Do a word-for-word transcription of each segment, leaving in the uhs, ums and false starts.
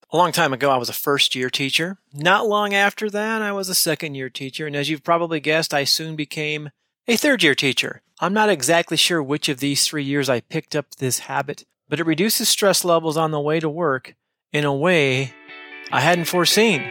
A long time ago, I was a first-year teacher. Not long after that, I was a second-year teacher. And as you've probably guessed, I soon became a third-year teacher. I'm not exactly sure which of these three years I picked up this habit, but it reduces stress levels on the way to work in a way I hadn't foreseen.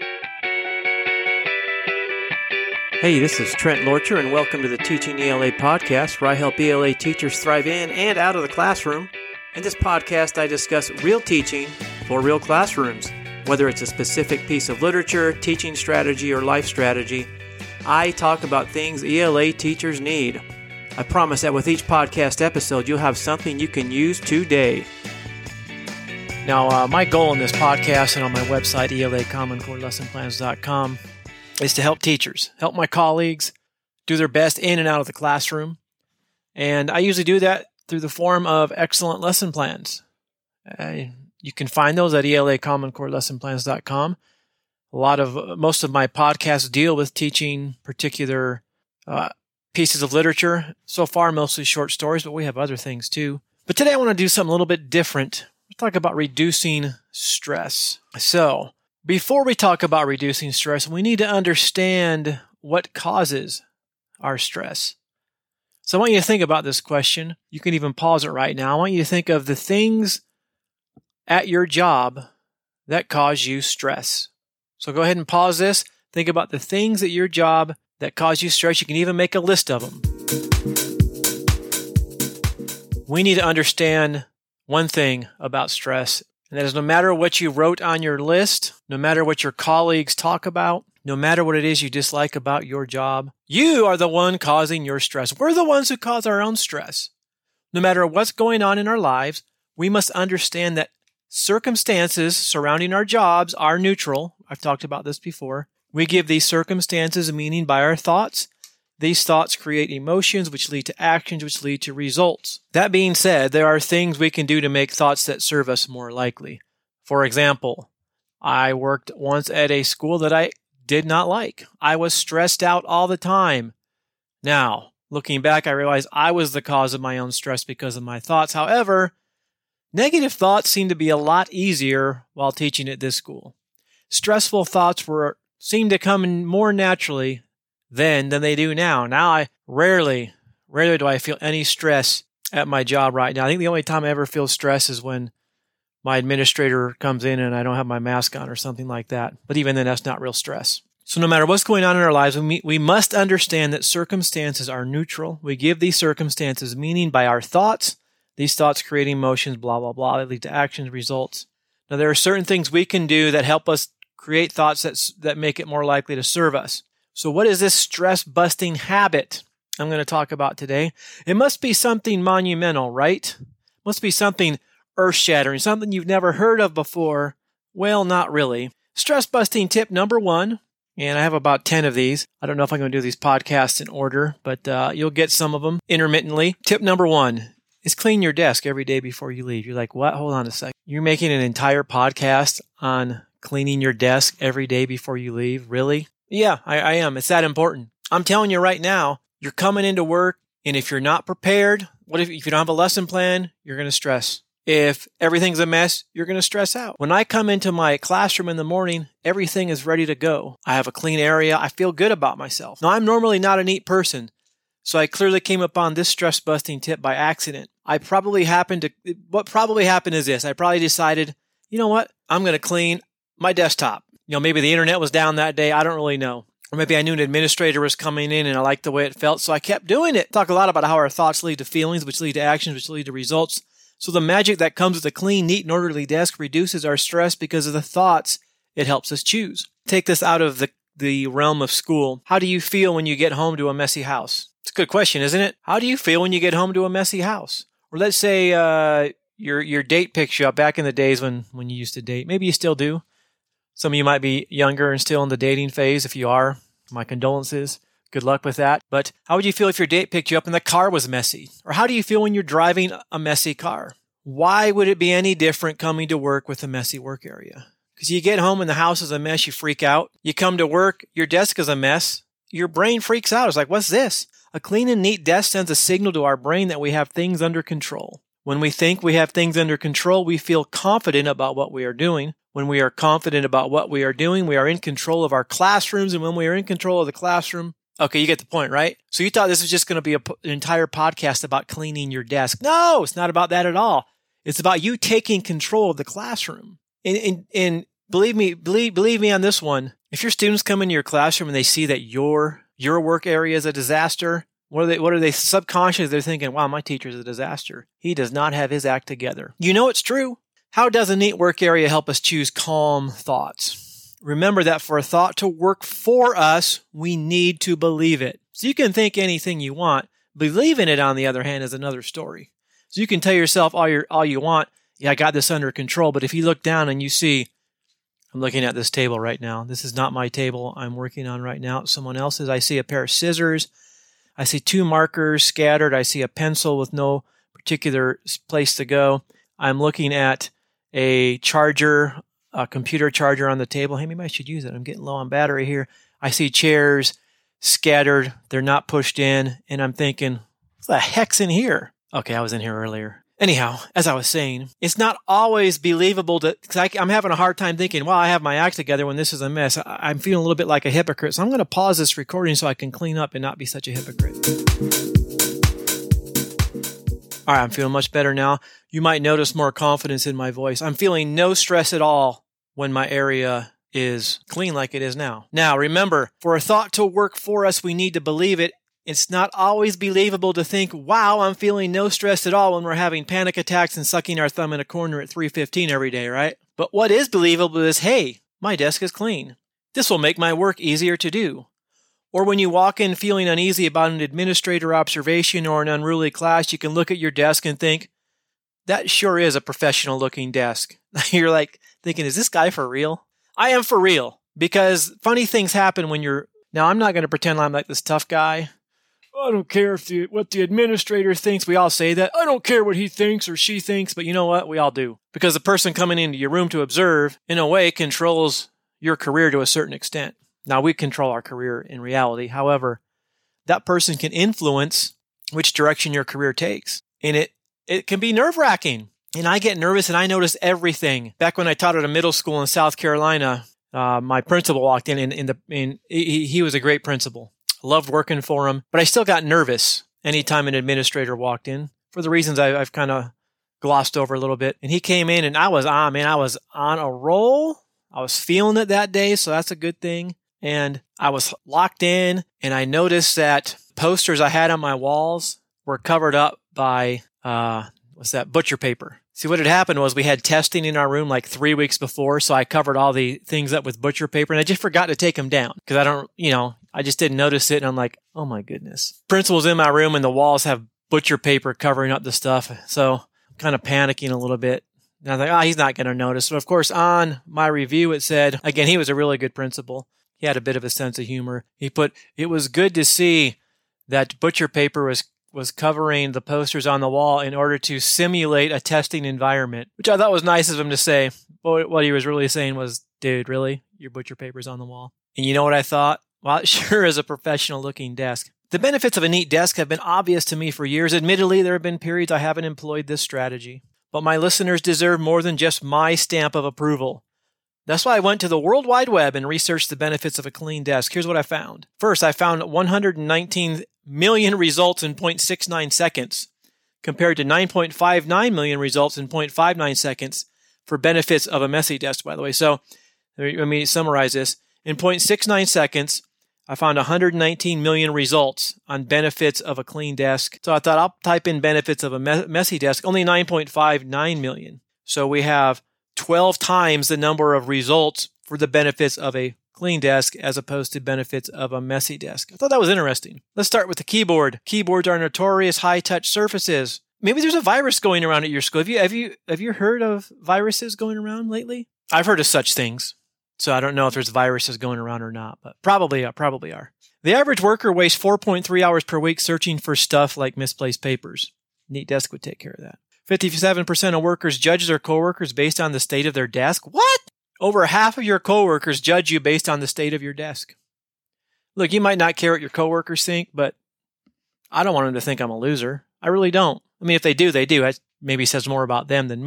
Hey, this is Trent Lorcher, and welcome to the Teaching E L A podcast, where I help E L A teachers thrive in and out of the classroom. In this podcast, I discuss real teaching for real classrooms. Whether it's a specific piece of literature, teaching strategy, or life strategy, I talk about things E L A teachers need. I promise that with each podcast episode, you'll have something you can use today. Now, uh, my goal in this podcast and on my website, E L A Common Core Lesson Plans dot com, is to help teachers, help my colleagues do their best in and out of the classroom. And I usually do that through the form of excellent lesson plans. Uh, you can find those at E L A Common Core Lesson Plans dot com. A lot of, most of my podcasts deal with teaching particular uh, pieces of literature. So far, mostly short stories, but we have other things too. But today I want to do something a little bit different. We'll talk about reducing stress. So, before we talk about reducing stress, we need to understand what causes our stress. So I want you to think about this question. You can even pause it right now. I want you to think of the things at your job that cause you stress. So go ahead and pause this. Think about the things at your job that cause you stress. You can even make a list of them. We need to understand one thing about stress, and that is no matter what you wrote on your list, no matter what your colleagues talk about, no matter what it is you dislike about your job, you are the one causing your stress. We're the ones who cause our own stress. No matter what's going on in our lives, we must understand that circumstances surrounding our jobs are neutral. I've talked about this before. We give these circumstances a meaning by our thoughts. These thoughts create emotions, which lead to actions, which lead to results. That being said, there are things we can do to make thoughts that serve us more likely. For example, I worked once at a school that I did not like. I was stressed out all the time. Now, looking back, I realized I was the cause of my own stress because of my thoughts. However, negative thoughts seem to be a lot easier while teaching at this school. Stressful thoughts were seem to come in more naturally then than they do now. Now I rarely, rarely do I feel any stress at my job right now. I think the only time I ever feel stress is when my administrator comes in and I don't have my mask on or something like that. But even then, that's not real stress. So no matter what's going on in our lives, we, we must understand that circumstances are neutral. We give these circumstances meaning by our thoughts. These thoughts create emotions, blah, blah, blah. They lead to actions, results. Now, there are certain things we can do that help us create thoughts that, that make it more likely to serve us. So what is this stress-busting habit I'm going to talk about today? It must be something monumental, right? It must be something earth-shattering, something you've never heard of before. Well, not really. Stress-busting tip number one, and I have about ten of these. I don't know if I'm going to do these podcasts in order, but uh, you'll get some of them intermittently. Tip number one is clean your desk every day before you leave. You're like, what? Hold on a second. You're making an entire podcast on cleaning your desk every day before you leave? Really? Yeah, I, I am. It's that important. I'm telling you right now, you're coming into work, and if you're not prepared, what if, if you don't have a lesson plan, you're going to stress. If everything's a mess, you're going to stress out. When I come into my classroom in the morning, everything is ready to go. I have a clean area. I feel good about myself. Now, I'm normally not a neat person, so I clearly came upon this stress-busting tip by accident. I probably happened to, what probably happened is this. I probably decided, you know what? I'm going to clean my desktop. You know, maybe the internet was down that day. I don't really know. Or maybe I knew an administrator was coming in and I liked the way it felt, so I kept doing it. Talk a lot about how our thoughts lead to feelings, which lead to actions, which lead to results. So the magic that comes with a clean, neat, and orderly desk reduces our stress because of the thoughts it helps us choose. Take this out of the, the realm of school. How do you feel when you get home to a messy house? It's a good question, isn't it? How do you feel when you get home to a messy house? Or let's say uh, your your date picks you up back in the days when, when you used to date. Maybe you still do. Some of you might be younger and still in the dating phase. If you are, my condolences. Good luck with that. But how would you feel if your date picked you up and the car was messy? Or how do you feel when you're driving a messy car? Why would it be any different coming to work with a messy work area? Because you get home and the house is a mess, you freak out. You come to work, your desk is a mess. Your brain freaks out. It's like, what's this? A clean and neat desk sends a signal to our brain that we have things under control. When we think we have things under control, we feel confident about what we are doing. when we are confident about what we are doing, we are in control of our classrooms. And when we are in control of the classroom, okay, you get the point, right? So you thought this was just going to be a, an entire podcast about cleaning your desk. No, it's not about that at all. It's about you taking control of the classroom. And, and, and believe me, believe, believe me on this one. If your students come into your classroom and they see that your, your work area is a disaster, what are they, what are they subconscious? They're thinking, wow, my teacher's a disaster. He does not have his act together. You know it's true. How does a neat work area help us choose calm thoughts? Remember that for a thought to work for us, we need to believe it. So you can think anything you want. Believing it, on the other hand, is another story. So you can tell yourself all your all you want, yeah, I got this under control. But if you look down and you see, I'm looking at this table right now. This is not my table I'm working on right now. It's someone else's. I see a pair of scissors. I see two markers scattered. I see a pencil with no particular place to go. I'm looking at a charger, a computer charger on the table. Hey, maybe I should use it. I'm getting low on battery here. I see chairs scattered. They're not pushed in. And I'm thinking, what the heck's in here? Okay, I was in here earlier. Anyhow, as I was saying, it's not always believable to, because I'm having a hard time thinking, well, I have my act together when this is a mess. I'm feeling a little bit like a hypocrite. So I'm going to pause this recording so I can clean up and not be such a hypocrite. All right, I'm feeling much better now. You might notice more confidence in my voice. I'm feeling no stress at all when my area is clean like it is now. Now, remember, for a thought to work for us, we need to believe it. It's not always believable to think, wow, I'm feeling no stress at all when we're having panic attacks and sucking our thumb in a corner at three fifteen every day, right? But what is believable is, hey, my desk is clean. This will make my work easier to do. Or when you walk in feeling uneasy about an administrator observation or an unruly class, you can look at your desk and think, that sure is a professional-looking desk. You're like thinking, is this guy for real? I am for real, because funny things happen when you're... Now, I'm not going to pretend I'm like this tough guy. I don't care if the, what the administrator thinks. We all say that. I don't care what he thinks or she thinks, but you know what? We all do. Because the person coming into your room to observe, in a way, controls your career to a certain extent. Now, we control our career in reality. However, that person can influence which direction your career takes. And it, it can be nerve-wracking. And I get nervous and I notice everything. Back when I taught at a middle school in South Carolina, uh, my principal walked in and, and, the, and he, he was a great principal. Loved working for him, but I still got nervous anytime an administrator walked in for the reasons I, I've kind of glossed over a little bit. And he came in and I was on, man, I was on a roll. I was feeling it that day, so that's a good thing. And I was locked in, and I noticed that posters I had on my walls were covered up by, uh, what's that, butcher paper. See, what had happened was we had testing in our room like three weeks before, so I covered all the things up with butcher paper, and I just forgot to take them down because I don't, you know, I just didn't notice it, and I'm like, oh my goodness. Principal's in my room, and the walls have butcher paper covering up the stuff, so I'm kind of panicking a little bit. And I was like, oh, he's not going to notice. But of course, on my review, it said, again, he was a really good principal. He had a bit of a sense of humor. He put, it was good to see that butcher paper was was covering the posters on the wall in order to simulate a testing environment, which I thought was nice of him to say. But what he was really saying was, dude, really? Your butcher paper's on the wall? And you know what I thought? Well, it sure is a professional-looking desk. The benefits of a neat desk have been obvious to me for years. Admittedly, there have been periods I haven't employed this strategy. But my listeners deserve more than just my stamp of approval. That's why I went to the World Wide Web and researched the benefits of a clean desk. Here's what I found. First, I found one hundred nineteen million results in zero point six nine seconds, compared to nine point five nine million results in zero point five nine seconds for benefits of a messy desk, by the way. So let me summarize this. In zero point six nine seconds, I found one hundred nineteen million results on benefits of a clean desk. So I thought I'll type in benefits of a me- messy desk, only nine point five nine million. So we have twelve times the number of results for the benefits of a clean desk as opposed to benefits of a messy desk. I thought that was interesting. Let's start with the keyboard. Keyboards are notorious high-touch surfaces. Maybe there's a virus going around at your school. Have you, have you, have you heard of viruses going around lately? I've heard of such things. So I don't know if there's viruses going around or not, but probably, uh, probably are. The average worker wastes four point three hours per week searching for stuff like misplaced papers. Neat desk would take care of that. fifty-seven percent of workers judge their coworkers based on the state of their desk. What? Over half of your coworkers judge you based on the state of your desk. Look, you might not care what your coworkers think, but I don't want them to think I'm a loser. I really don't. I mean, if they do, they do. It maybe says more about them than me.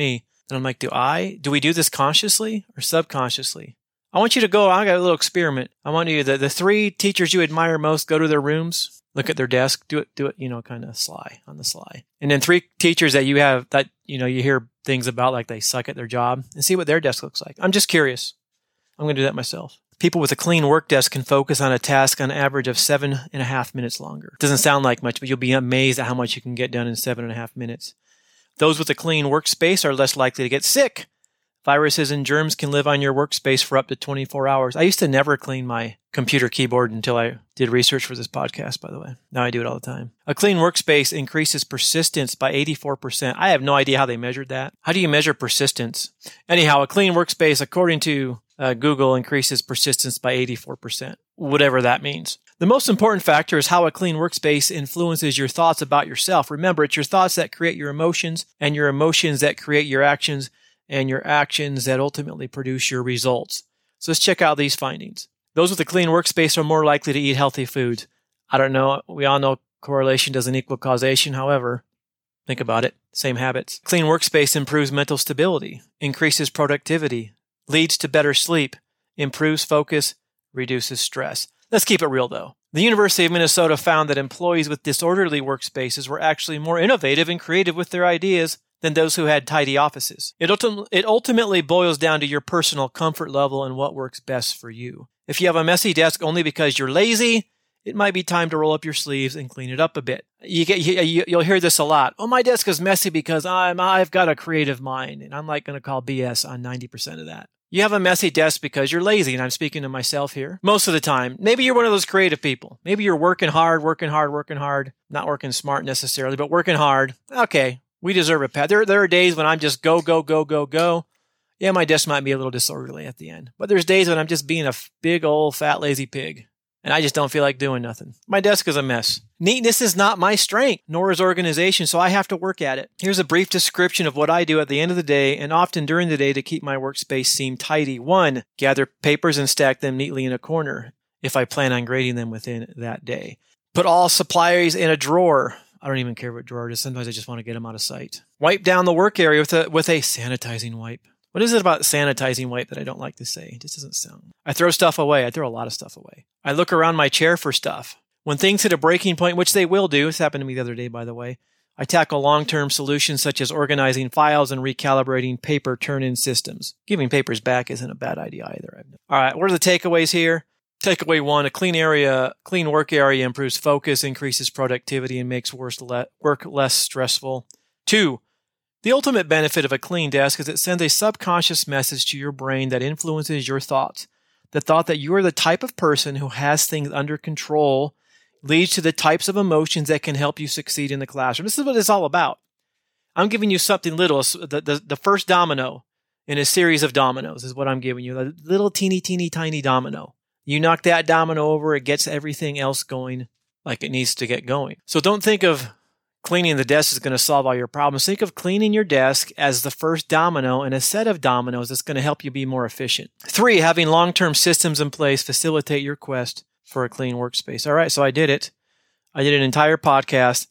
And I'm like, do I, do we do this consciously or subconsciously? I want you to go, I got a little experiment. I want you, the, the three teachers you admire most, go to their rooms, look at their desk, do it, do it, you know, kind of sly, on the sly. And then three teachers that you have that, you know, you hear things about like they suck at their job, and see what their desk looks like. I'm just curious. I'm going to do that myself. People with a clean work desk can focus on a task on average of seven and a half minutes longer. Doesn't sound like much, but you'll be amazed at how much you can get done in seven and a half minutes. Those with a clean workspace are less likely to get sick. Viruses and germs can live on your workspace for up to twenty-four hours. I used to never clean my computer keyboard until I did research for this podcast, by the way. Now I do it all the time. A clean workspace increases persistence by eighty-four percent. I have no idea how they measured that. How do you measure persistence? Anyhow, a clean workspace, according to uh, Google, increases persistence by eighty-four percent, whatever that means. The most important factor is how a clean workspace influences your thoughts about yourself. Remember, it's your thoughts that create your emotions, and your emotions that create your actions, and your actions that ultimately produce your results. So let's check out these findings. Those with a clean workspace are more likely to eat healthy foods. I don't know. We all know correlation doesn't equal causation. However, think about it. Same habits. Clean workspace improves mental stability, increases productivity, leads to better sleep, improves focus, reduces stress. Let's keep it real, though. The University of Minnesota found that employees with disorderly workspaces were actually more innovative and creative with their ideas than those who had tidy offices. It, ultim- it ultimately boils down to your personal comfort level and what works best for you. If you have a messy desk only because you're lazy, it might be time to roll up your sleeves and clean it up a bit. You get, you, you'll hear this a lot. Oh, my desk is messy because I'm, I've got a creative mind, and I'm like going to call B S on ninety percent of that. You have a messy desk because you're lazy, and I'm speaking to myself here. Most of the time. Maybe you're one of those creative people. Maybe you're working hard, working hard, working hard. Not working smart necessarily, but working hard. Okay. We deserve a pat. There, there are days when I'm just go, go, go, go, go. Yeah, my desk might be a little disorderly at the end. But there's days when I'm just being a big, old, fat, lazy pig. And I just don't feel like doing nothing. My desk is a mess. Neatness is not my strength, nor is organization, so I have to work at it. Here's a brief description of what I do at the end of the day and often during the day to keep my workspace seem tidy. One, gather papers and stack them neatly in a corner if I plan on grading them within that day. Put all supplies in a drawer. I don't even care what drawer it is. Sometimes I just want to get them out of sight. Wipe down the work area with a with a sanitizing wipe. What is it about sanitizing wipe that I don't like to say? It just doesn't sound. I throw stuff away. I throw a lot of stuff away. I look around my chair for stuff. When things hit a breaking point, which they will do, this happened to me the other day, by the way, I tackle long-term solutions such as organizing files and recalibrating paper turn-in systems. Giving papers back isn't a bad idea either. All right, what are the takeaways here? Takeaway one, a clean area, clean work area improves focus, increases productivity, and makes work less stressful. Two, the ultimate benefit of a clean desk is it sends a subconscious message to your brain that influences your thoughts. The thought that you are the type of person who has things under control leads to the types of emotions that can help you succeed in the classroom. This is what it's all about. I'm giving you something little. The, the, the first domino in a series of dominoes is what I'm giving you. A little teeny, teeny, tiny domino. You knock that domino over, it gets everything else going like it needs to get going. So don't think of cleaning the desk is going to solve all your problems. Think of cleaning your desk as the first domino in a set of dominoes that's going to help you be more efficient. Three, having long-term systems in place facilitate your quest for a clean workspace. All right, so I did it. I did an entire podcast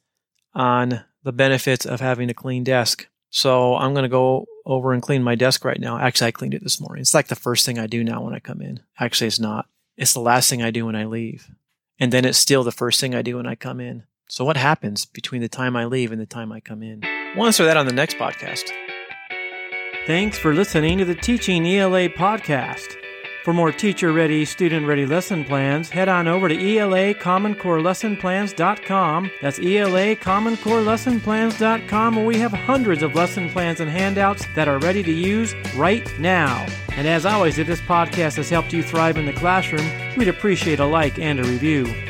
on the benefits of having a clean desk. So I'm going to go over and clean my desk right now. Actually, I cleaned it this morning. It's like the first thing I do now when I come in. Actually, it's not. It's the last thing I do when I leave. And then it's still the first thing I do when I come in. So what happens between the time I leave and the time I come in? We'll answer that on the next podcast. Thanks for listening to the Teaching E L A podcast. For more teacher-ready, student-ready lesson plans, head on over to E L A Common Core Lesson Plans dot com. That's E L A Common Core Lesson Plans dot com, where we have hundreds of lesson plans and handouts that are ready to use right now. And as always, if this podcast has helped you thrive in the classroom, we'd appreciate a like and a review.